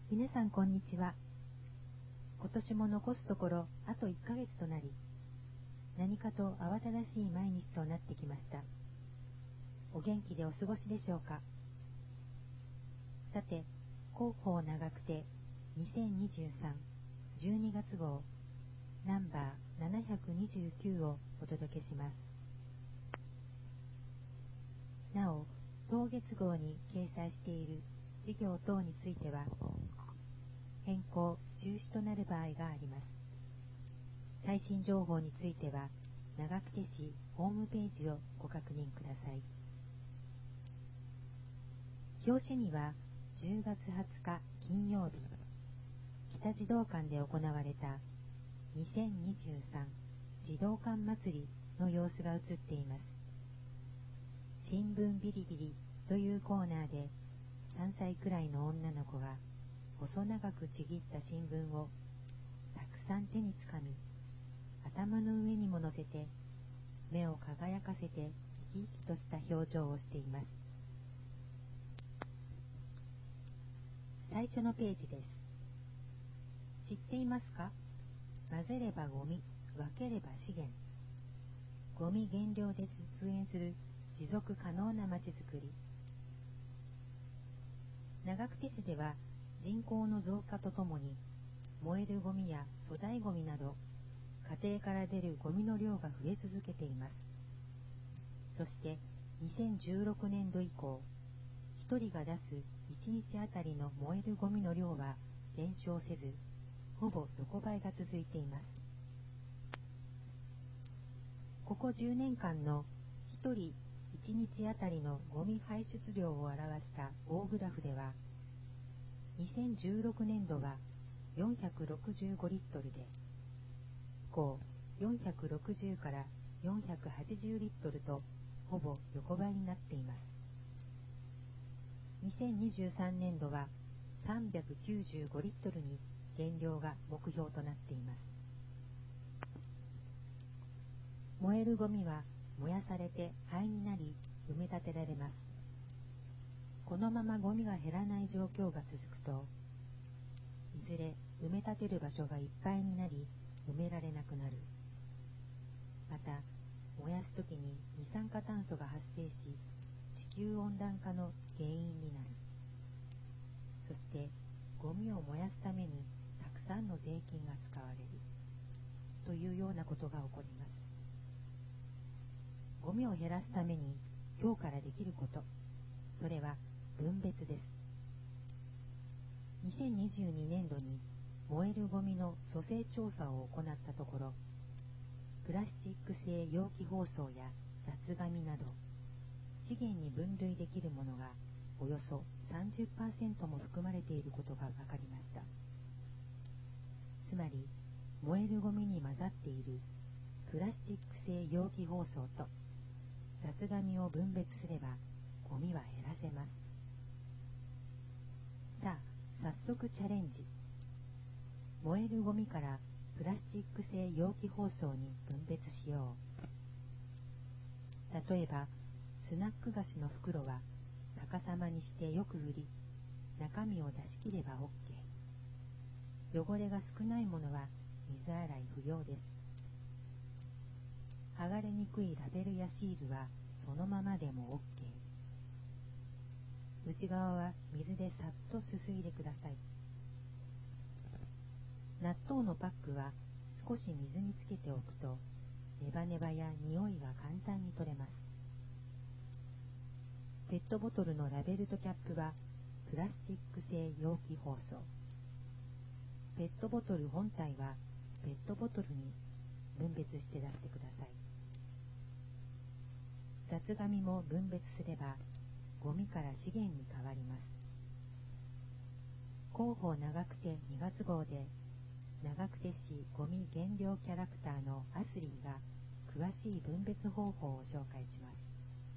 皆さんこんにちは。今年も残すところあと1ヶ月となり、何かと慌ただしい毎日となってきました。お元気でお過ごしでしょうか。さて、広報長久手2023 12月号ナンバー729をお届けします。なお、当月号に掲載している事業等については変更・中止となる場合があります。最新情報については長久手市ホームページをご確認ください。表紙には10月20日金曜日、北児童館で行われた2023児童館祭りの様子が映っています。新聞ビリビリというコーナーで3歳くらいの女の子が細長くちぎった新聞をたくさん手につかみ、頭の上にも乗せて目を輝かせて生き生きとした表情をしています。最初のページです。知っていますか？混ぜればゴミ、分ければ資源。ゴミ減量で実現する持続可能なまちづくり。長久手市では人口の増加とともに燃えるゴミや粗大ゴミなど家庭から出るゴミの量が増え続けています。そして2016年度以降、1人が出す1日あたりの燃えるゴミの量は減少せず、ほぼ横ばいが続いています。ここ10年間の1人1日あたりのゴミ排出量を表した棒グラフでは、2016年度は465リットルで、以降460から480リットルとほぼ横ばいになっています。2023年度は395リットルに減量が目標となっています。燃えるゴミは燃やされて灰になり埋め立てられます。このままゴミが減らない状況が続くと、いずれ埋め立てる場所がいっぱいになり埋められなくなる。また、燃やすときに二酸化炭素が発生し、地球温暖化の原因になる。そして、ゴミを燃やすためにたくさんの税金が使われる。というようなことが起こります。ゴミを減らすために今日からできること、それは分別です。2022年度に燃えるゴミの組成調査を行ったところ、プラスチック製容器包装や雑紙など資源に分類できるものがおよそ 30% も含まれていることが分かりました。つまり燃えるゴミに混ざっているプラスチック製容器包装と雑紙を分別すればゴミは減らせます。さあ、早速チャレンジ。燃えるゴミからプラスチック製容器包装に分別しよう。例えば、スナック菓子の袋は逆さまにしてよく振り、中身を出し切れば OK。汚れが少ないものは水洗い不要です。剥がれにくいラベルやシールはそのままでも OK。内側は水でさっとすすいでください。納豆のパックは少し水につけておくとネバネバや匂いが簡単に取れます。ペットボトルのラベルとキャップはプラスチック製容器包装。ペットボトル本体はペットボトルに分別して出してください。雑紙も分別すればゴミから資源に変わります。広報長久手2月号で長久手市ゴミ減量キャラクターのアスリーが詳しい分別方法を紹介します。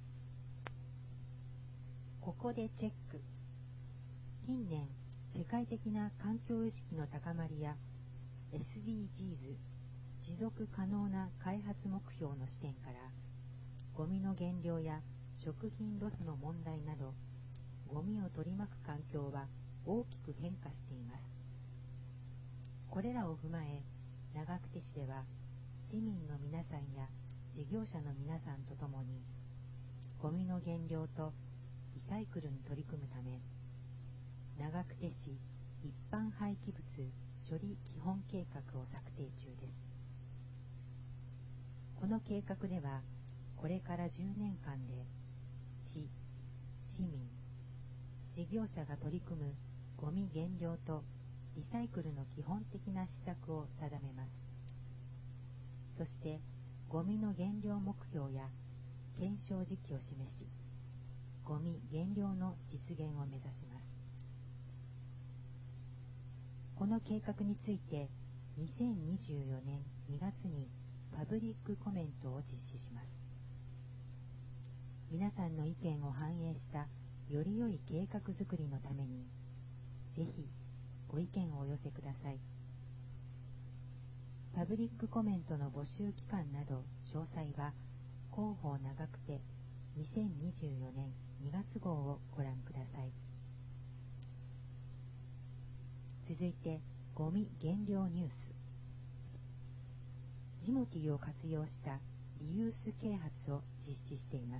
ここでチェック。近年、世界的な環境意識の高まりや SDGs 持続可能な開発目標の視点からゴミの減量や食品ロスの問題などゴミを取り巻く環境は大きく変化しています。これらを踏まえ、長久手市では市民の皆さんや事業者の皆さんとともにゴミの減量とリサイクルに取り組むため、長久手市一般廃棄物処理基本計画を策定中です。この計画では、これから10年間で市、市民、事業者が取り組むゴミ減量とリサイクルの基本的な施策を定めます。そして、ゴミの減量目標や検証時期を示し、ゴミ減量の実現を目指します。この計画について、2024年2月にパブリックコメントを実施します。皆さんの意見を反映したより良い計画づくりのために、ぜひご意見をお寄せください。パブリックコメントの募集期間など詳細は広報長久手2024年2月号をご覧ください。続いて、ゴミ減量ニュース。ジモティーを活用したリユース啓発を実施しています。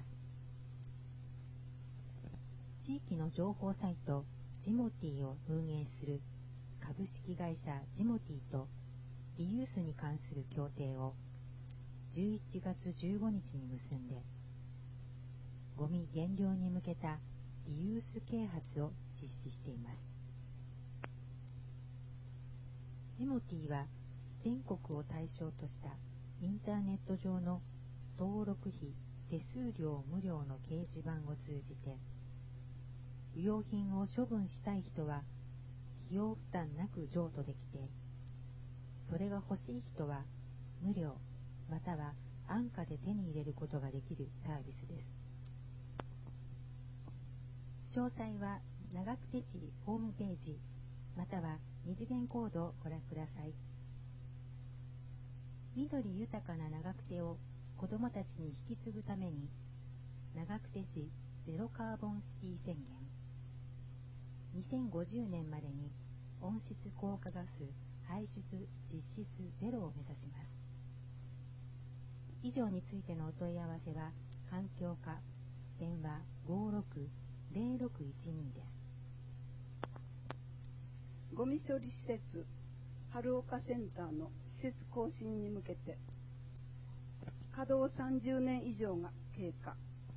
地域の情報サイトジモティーを運営する株式会社ジモティーとリユースに関する協定を11月15日に結んで、ゴミ減量に向けたリユース啓発を実施しています。ジモティーは全国を対象としたインターネット上の登録費手数料無料の掲示板を通じて、不用品を処分したい人は費用負担なく譲渡できて、それが欲しい人は無料または安価で手に入れることができるサービスです。詳細は長久手市ホームページまたは二次元コードをご覧ください。緑豊かな長久手を子どもたちに引き継ぐために、長久手市ゼロカーボンシティ宣言、2050年までに温室効果ガス排出実質ゼロを目指します。以上についてのお問い合わせは環境課電話 56-0612 です。 ゴミ処理施設春岡センターの施設更新に向けて稼働30年以上が経過。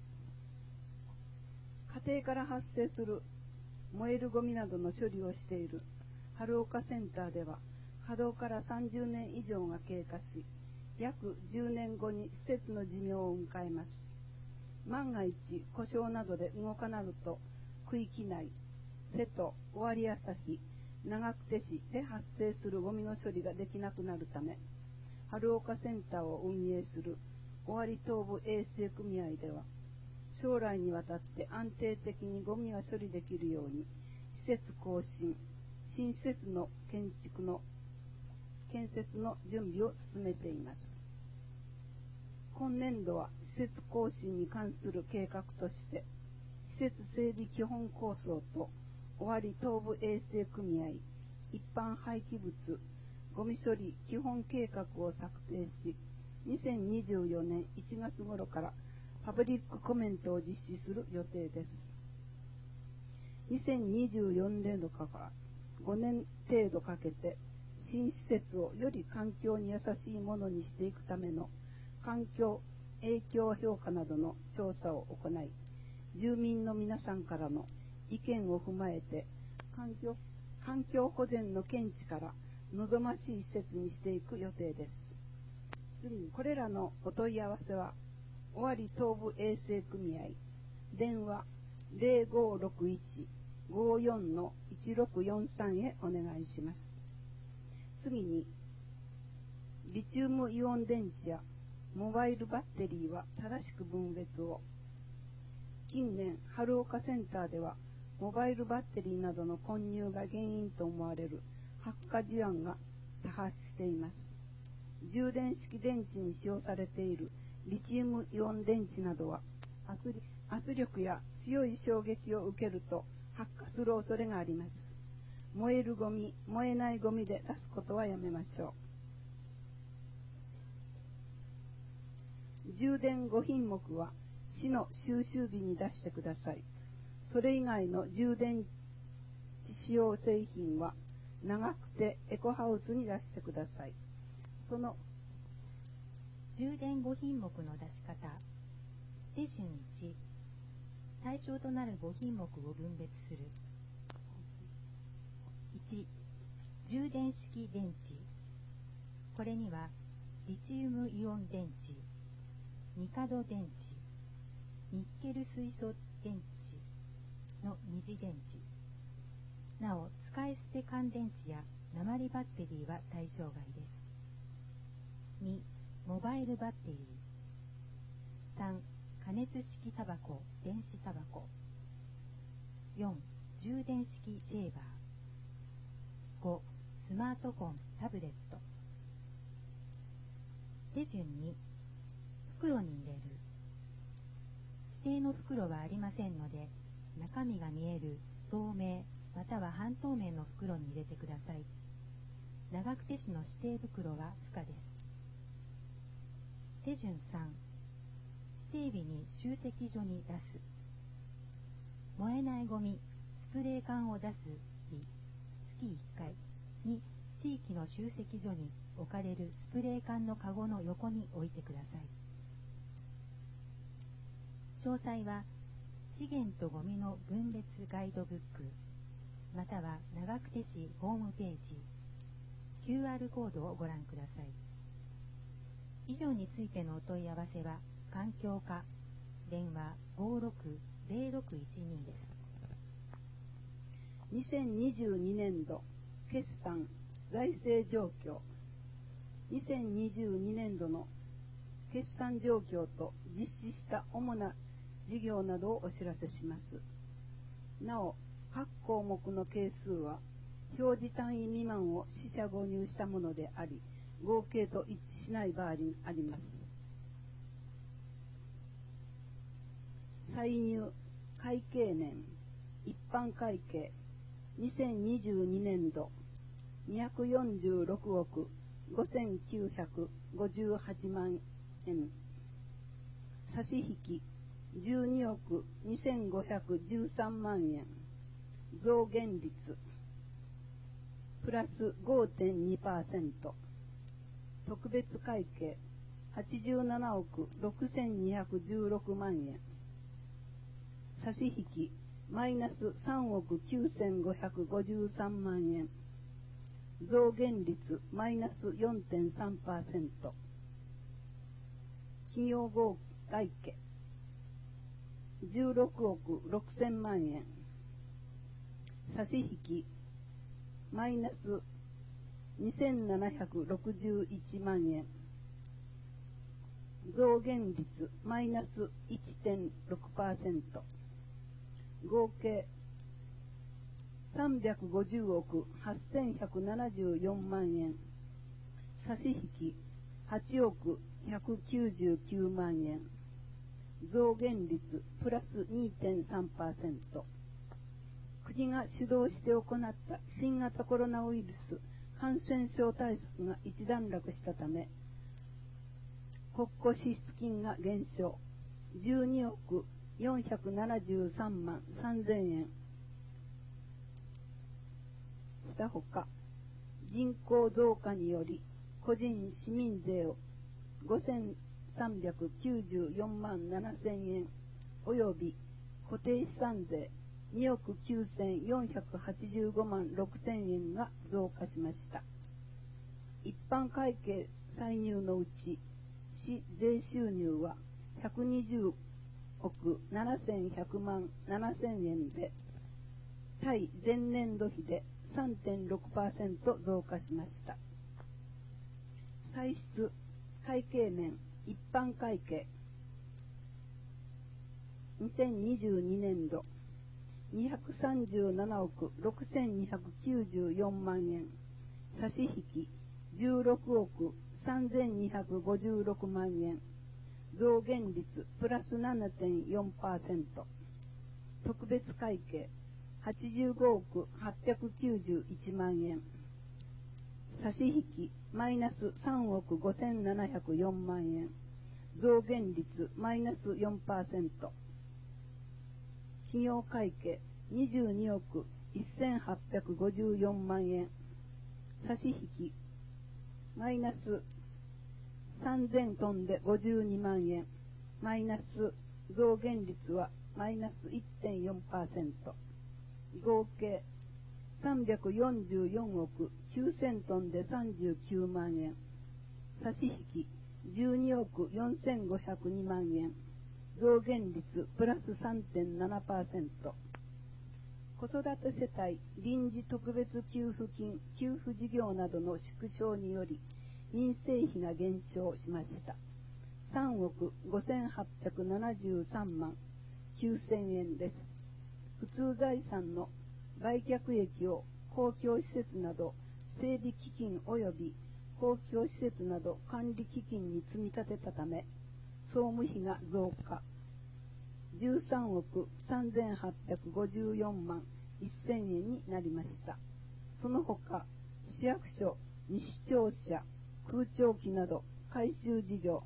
家庭から発生する燃えるゴミなどの処理をしている春岡センターでは、稼働から30年以上が経過し、約10年後に施設の寿命を迎えます。万が一故障などで動かなると、区域内瀬戸、尾張旭、長久手市で発生するゴミの処理ができなくなるため、春岡センターを運営する尾張東部衛生組合では、将来にわたって安定的にゴミが処理できるように、施設更新、新施設の建設の準備を進めています。今年度は施設更新に関する計画として、施設整備基本構想と尾張東部衛生組合一般廃棄物ゴミ処理基本計画を策定し、2024年1月頃からパブリックコメントを実施する予定です。2024年度から5年程度かけて新施設をより環境に優しいものにしていくための環境影響評価などの調査を行い、住民の皆さんからの意見を踏まえて環境保全の見地から望ましい施設にしていく予定です。次にこれらのお問い合わせは尾張東部衛生組合電話 0561-54-1643 へお願いします。次にリチウムイオン電池やモバイルバッテリーは正しく分別を。近年春岡センターではモバイルバッテリーなどの混入が原因と思われる発火事案が多発しています。充電式電池に使用されているリチウムイオン電池などは圧力や強い衝撃を受けると発火する恐れがあります。 燃えるゴミ、燃えないゴミで出すことはやめましょう。充電5品目は市の収集日に出してください。それ以外の充電池使用製品は長くてエコハウスに出してください。その充電5品目の出し方。手順1、対象となる5品目を分別する。1、充電式電池。これにはリチウムイオン電池、ニカド電池、ニッケル水素電池の二次電池。なお、使い捨て乾電池や鉛バッテリーは対象外です。2、モバイルバッテリー。3、加熱式タバコ、電子タバコ。4、充電式シェーバー。5、スマートフォン、タブレット。手順2、袋に入れる。指定の袋はありませんので、中身が見える透明または半透明の袋に入れてください。長久手市の指定袋は不可です。手順3、指定日に集積所に出す。燃えないゴミ、スプレー缶を出す日、月1回に地域の集積所に置かれるスプレー缶のカゴの横に置いてください。詳細は資源とゴミの分別ガイドブックまたは長久手市ホームページ QR コードをご覧ください。以上についてのお問い合わせは環境課電話 560612 です。 2022年度決算財政状況。2022年度の決算状況と実施した主な事業などをお知らせします。なお、各項目の係数は表示単位未満を四捨五入したものであり、合計と一致しない場合にあります。歳入会計年一般会計2022年度246億5958万円差し引き12億2513万円増減率プラス 5.2%。 特別会計87億6216万円差し引きマイナス3億9553万円増減率マイナス 4.3%。 企業会計16億6000万円差し引きマイナス2761万円増減率マイナス 1.6%。 合計350億8174万円差し引き8億199万円増減率プラス 2.3%。 国が主導して行った新型コロナウイルス感染症対策が一段落したため国庫支出金が減少12億473万3000円したほか、人口増加により個人市民税を5394万7000円および固定資産税2億9485万6000円が増加しました。一般会計歳入のうち市税収入は120億7100万7000円で対前年度比で 3.6% 増加しました。歳出会計年一般会計2022年度237億6294万円差し引き16億3256万円増減率プラス 7.4%。 特別会計 85億891万円。差し引きマイナス3億5704万円。増減率マイナス 4%。企業会計22億1854万円。差し引きマイナス3000トンで52万円。マイナス増減率はマイナス 1.4%。合計344億9000トンで39万円。差し引き12億4502万円。増減率プラス 3.7%。子育て世帯臨時特別給付金給付事業などの縮小により民生費が減少しました。3億5873万9000円です。普通財産の売却益を公共施設など整備基金及び公共施設など管理基金に積み立てたため、総務費が増加。13億3854万1000円になりました。その他、市役所、西庁舎、空調機など改修事業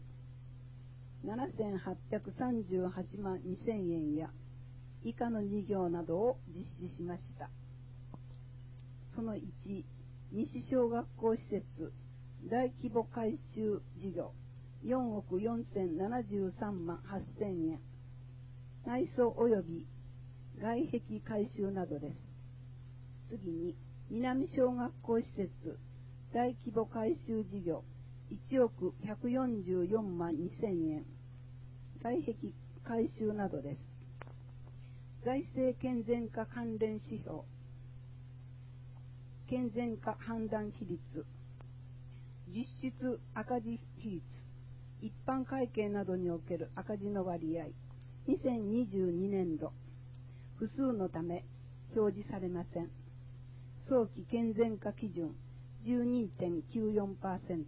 7838万2000円や以下の事業などを実施しました。その1、西小学校施設大規模改修事業4億4073万8000円。内装及び外壁改修などです。次に、南小学校施設大規模改修事業1億144万2000円。外壁改修などです。財政健全化関連指標健全化判断比率実質赤字比率一般会計などにおける赤字の割合2022年度不数のため表示されません。早期健全化基準 12.94%。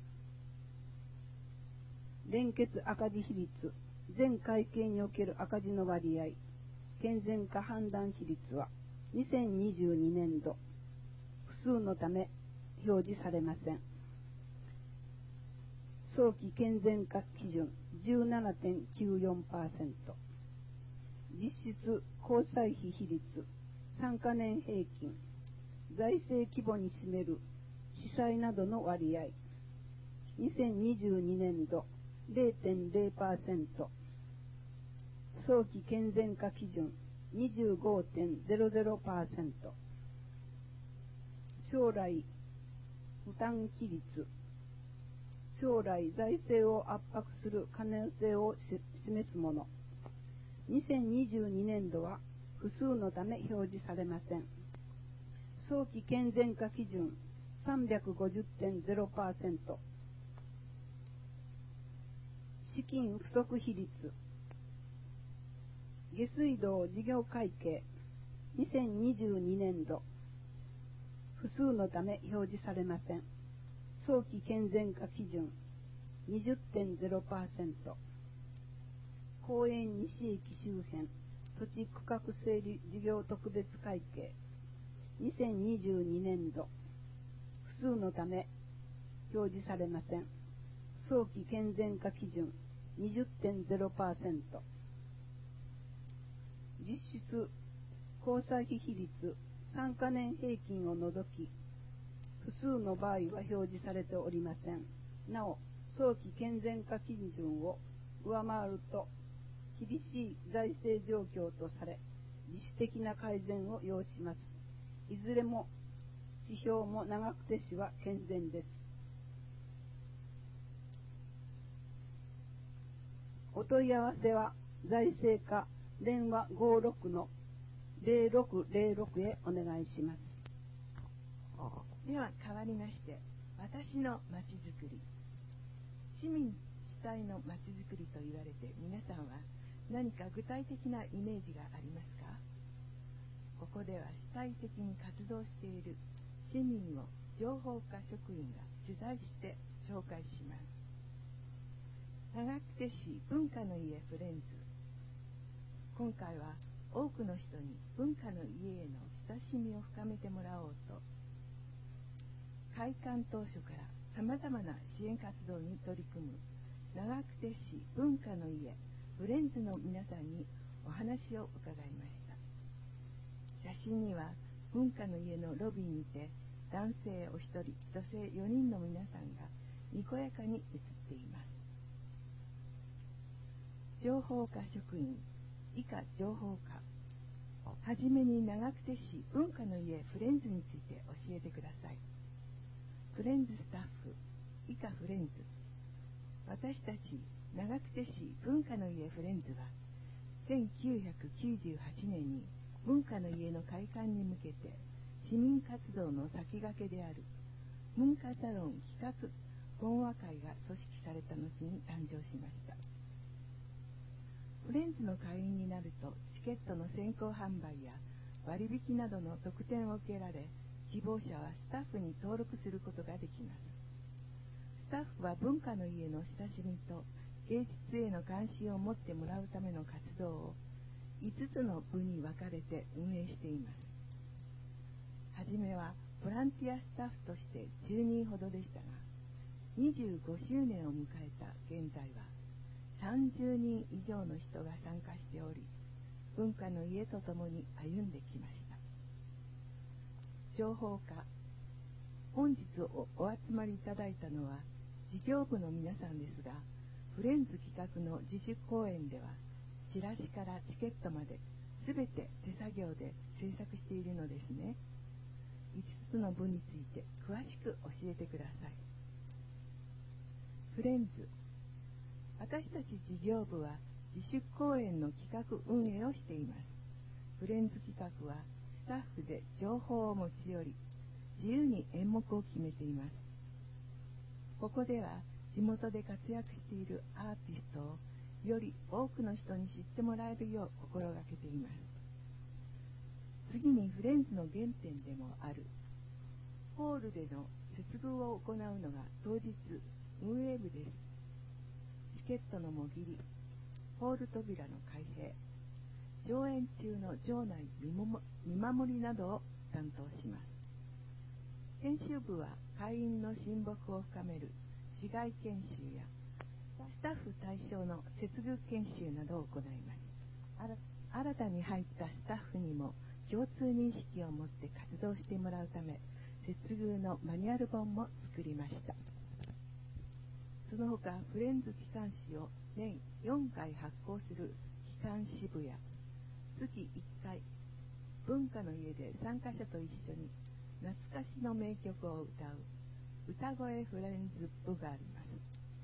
連結赤字比率全会計における赤字の割合健全化判断比率は2022年度不数のため表示されません。早期健全化基準 17.94%。 実質交際費比率3カ年平均財政規模に占める司債などの割合2022年度 0.0%。 早期健全化基準 25.00%。 将来負担比率将来財政を圧迫する可能性を示すもの2022年度は不数のため表示されません。早期健全化基準 350.0%。 資金不足比率下水道事業会計2022年度不数のため表示されません。早期健全化基準 20.0%。 公園西駅周辺土地区画整理事業特別会計2022年度不数のため表示されません。早期健全化基準 20.0%。 実質交際費比率3カ年平均を除き不数の場合は表示されておりません。なお、早期健全化基準を上回ると厳しい財政状況とされ、自主的な改善を要します。いずれも指標も長久手市は健全です。お問い合わせは財政課電話 56-0606 へお願いします。 では変わりまして、私のまちづくり、市民主体のまちづくりと言われて皆さんは何か具体的なイメージがありますか？ここでは主体的に活動している市民を情報課職員が取材して紹介します。長久手市文化の家フレンズ。今回は多くの人に文化の家への親しみを深めてもらおうと、開館当初からさまざまな支援活動に取り組む長久手市文化の家フレンズの皆さんにお話を伺いました。写真には文化の家のロビーにて男性お一人、女性4人の皆さんがにこやかに写っています。情報課職員以下情報課、はじめに長久手市文化の家フレンズについて教えてください。フレンズスタッフ以下フレンズ、私たち長久手市文化の家フレンズは1998年に文化の家の開館に向けて市民活動の先駆けである文化サロン企画本和会が組織された後に誕生しました。フレンズの会員になるとチケットの先行販売や割引などの特典を受けられ、希望者はスタッフに登録することができます。スタッフは文化の家の親しみと芸術への関心を持ってもらうための活動を5つの部に分かれて運営しています。はじめはボランティアスタッフとして10人ほどでしたが、25周年を迎えた現在は30人以上の人が参加しており、文化の家とともに歩んできました。情報課、本日お集まりいただいたのは事業部の皆さんですが、フレンズ企画の自主公演ではチラシからチケットまで全て手作業で制作しているのですね。5つの部について詳しく教えてください。フレンズ、私たち事業部は自主公演の企画運営をしています。フレンズ企画はスタッフで情報を持ち寄り、自由に演目を決めています。ここでは地元で活躍しているアーティストをより多くの人に知ってもらえるよう心がけています。次にフレンズの原点でもあるホールでの接遇を行うのが当日運営部です。チケットのもぎり、ホール扉の開閉、上演中の場内見守りなどを担当します。研修部は会員の親睦を深める市外研修やスタッフ対象の接遇研修などを行います。新たに入ったスタッフにも共通認識を持って活動してもらうため、接遇のマニュアル本も作りました。その他、フレンズ機関誌を年4回発行する機関支部や、月1回、文化の家で参加者と一緒に懐かしの名曲を歌う歌声フレンズ部があります。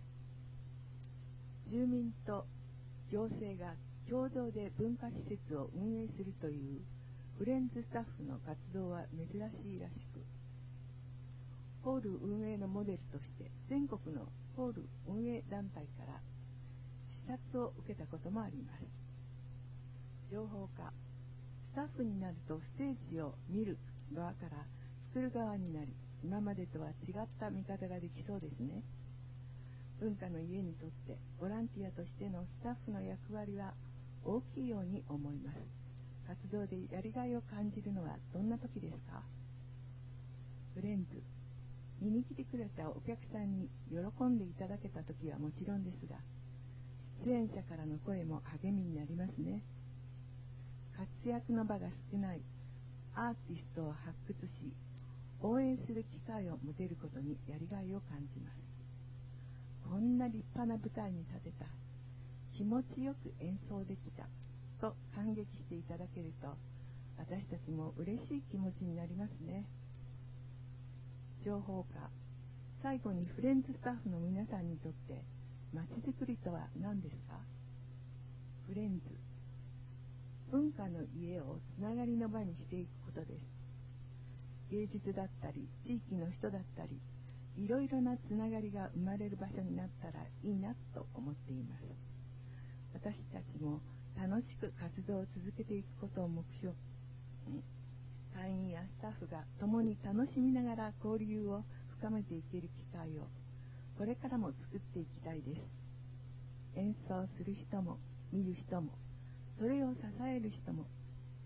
住民と行政が共同で文化施設を運営するというフレンズスタッフの活動は珍しいらしく、ホール運営のモデルとして全国のホール運営団体から視察を受けたこともあります。情報課、スタッフになるとステージを見る側から作る側になり、今までとは違った見方ができそうですね。文化の家にとってボランティアとしてのスタッフの役割は大きいように思います。活動でやりがいを感じるのはどんな時ですか？フレンズ、見に来てくれたお客さんに喜んでいただけた時はもちろんですが、出演者からの声も励みになりますね。活躍の場が少ないアーティストを発掘し、応援する機会を持てることにやりがいを感じます。こんな立派な舞台に立てた、気持ちよく演奏できたと感激していただけると、私たちも嬉しい気持ちになりますね。情報課、最後にフレンズスタッフの皆さんにとってまちづくりとは何ですか？フレンズ、文化の家をつながりの場にしていくことです。芸術だったり地域の人だったり、いろいろなつながりが生まれる場所になったらいいなと思っています。私たちも楽しく活動を続けていくことを目標に、会員やスタッフが共に楽しみながら交流を深めていける機会をこれからも作っていきたいです。演奏する人も見る人も、それを支える人も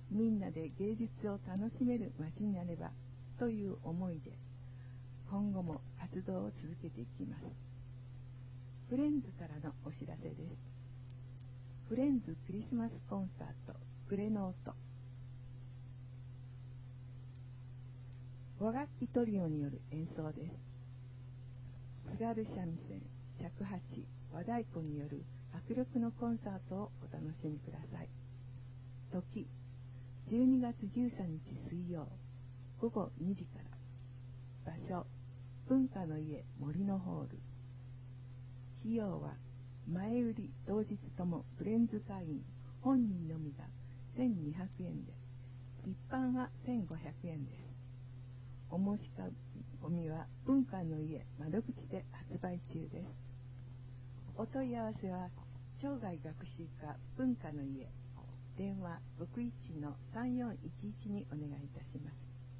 みんなで芸術を楽しめる街になればという思いで、今後も活動を続けていきます。フレンズからのお知らせです。フレンズクリスマスコンサートプレノート。和楽器トリオによる演奏です。津軽三味線、尺八、和太鼓による迫力のコンサートをお楽しみください。時、12月13日水曜、午後2時から。場所、文化の家森のホール。費用は前売り当日ともフレンズ会員本人のみが1200円で、一般は1500円です。お申し込みは文化の家窓口で発売中です。お問い合わせは生涯学習課文化の家、電話 61-3411 にお願いいたします。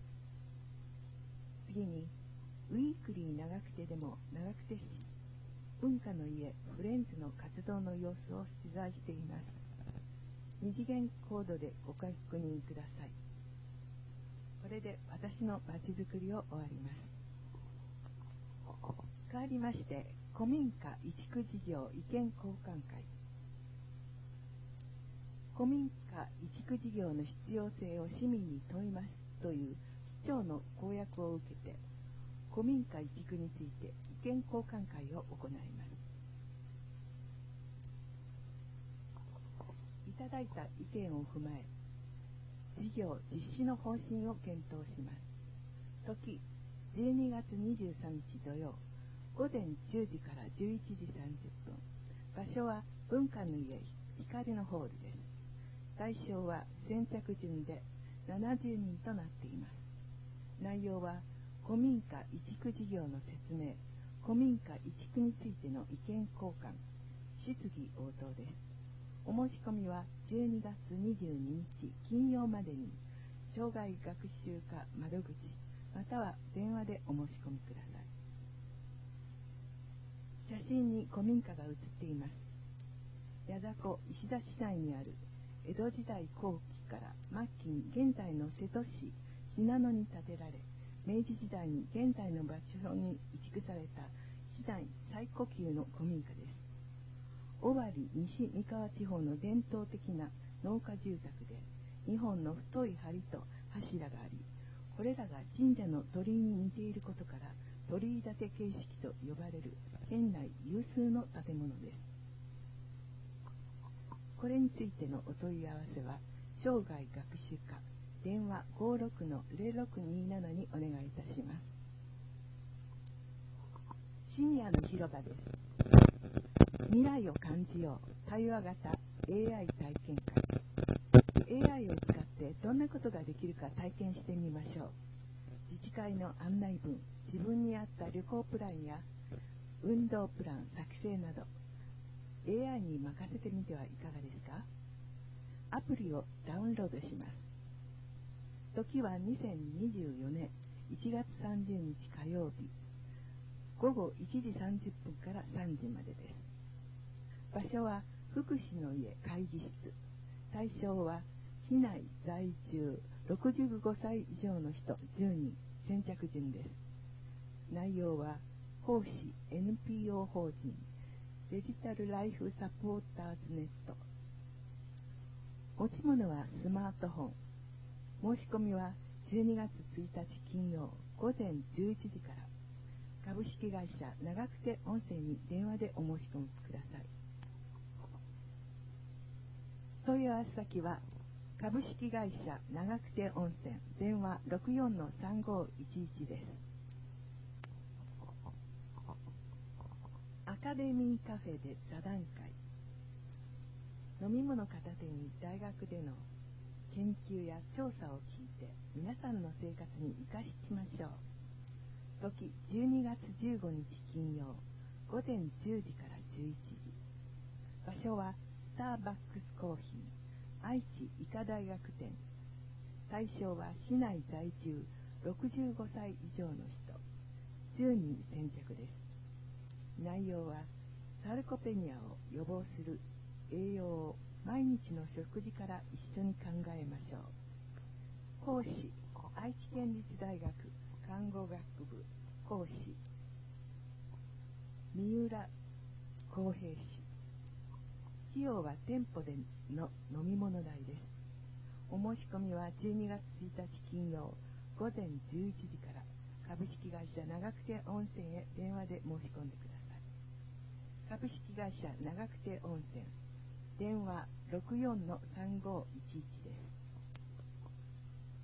次に、ウィークリー長久手でも長久手市文化の家フレンズの活動の様子を取材しています。二次元コードでご確認ください。これで私のまちづくりを終わります。変わりまして、古民家移築事業意見交換会。古民家移築事業の必要性を市民に問いますという市長の公約を受けて、古民家移築について意見交換会を行います。いただいた意見を踏まえ、事業実施の方針を検討します。時、12月23日土曜、午前10時から11時30分。場所は文化の家光のホールです。対象は先着順で70人となっています。内容は古民家移築事業の説明、古民家移築についての意見交換、質疑応答です。お申し込みは12月22日金曜までに生涯学習課窓口または電話でお申し込みください。写真に古民家が写っています。矢迫石田市内にある江戸時代後期から末期に現在の瀬戸市信濃に建てられ、明治時代に現在の場所に移築された市内最古級の古民家です。尾張西三河地方の伝統的な農家住宅で、2本の太い梁と柱があり、これらが神社の鳥居に似ていることから鳥居建て形式と呼ばれる県内有数の建物です。これについてのお問い合わせは生涯学習課電話 56-0627 にお願いいたします。シニアの広場です。未来を感じよう対話型 AI 体験会。 AI を使ってどんなことができるか体験してみましょう。自治会の案内文、自分に合った旅行プランや運動プラン作成など AI に任せてみてはいかがですか。アプリをダウンロードします。時は2024年1月30日火曜日午後1時30分から3時までです。場所は福祉の家会議室。対象は市内在住65歳以上の人10人、先着順です。内容は講師 NPO 法人デジタルライフサポーターズネット。持ち物はスマートフォン。申し込みは12月1日金曜午前11時から株式会社長久手温泉に電話でお申し込みください。問い合わせ先は株式会社長久手温泉電話 64-3511 です。アカデミーカフェで座談会。飲み物片手に大学での研究や調査を聞いて皆さんの生活に生かしましょう。時12月15日金曜午前10時から11時。場所はスターバックスコーヒー愛知医科大学店。対象は市内在住65歳以上の人10人先着です。内容はサルコペニアを予防する栄養を毎日の食事から一緒に考えましょう。講師、愛知県立大学看護学部講師三浦康平氏。費用は店舗での飲み物代です。お申し込みは12月1日金曜午前11時から株式会社長久手温泉へ電話で申し込んでください。株式会社長久手温泉、電話 64-3511